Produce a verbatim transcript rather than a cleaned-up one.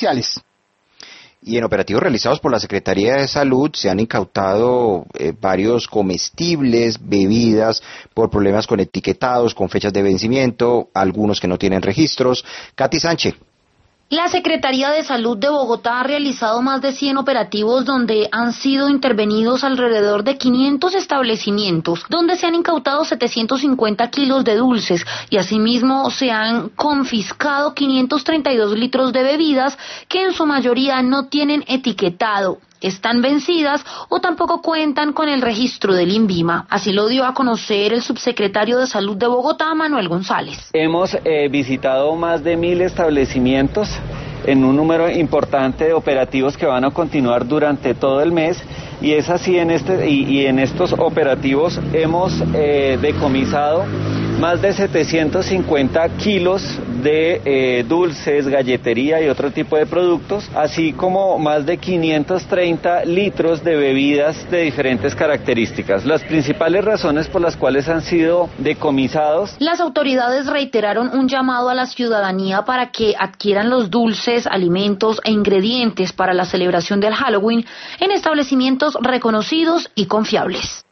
policiales. Y en operativos realizados por la Secretaría de Salud se han incautado eh, varios comestibles, bebidas por problemas con etiquetados, con fechas de vencimiento, algunos que no tienen registros. Katy Sánchez. La Secretaría de Salud de Bogotá ha realizado más de cien operativos donde han sido intervenidos alrededor de quinientos establecimientos, donde se han incautado setecientos cincuenta kilos de dulces y asimismo se han confiscado quinientos treinta y dos litros de bebidas que en su mayoría no tienen etiquetado, están vencidas o tampoco cuentan con el registro del INVIMA. Así lo dio a conocer el subsecretario de Salud de Bogotá, Manuel González. Hemos eh, visitado más de mil establecimientos en un número importante de operativos que van a continuar durante todo el mes, y es así en este y, y en estos operativos hemos eh, decomisado más de setecientos cincuenta kilos de eh, dulces, galletería y otro tipo de productos, así como más de quinientos treinta litros de bebidas de diferentes características. Las principales razones por las cuales han sido decomisados. Las autoridades reiteraron un llamado a la ciudadanía para que adquieran los dulces, alimentos e ingredientes para la celebración del Halloween en establecimientos reconocidos y confiables.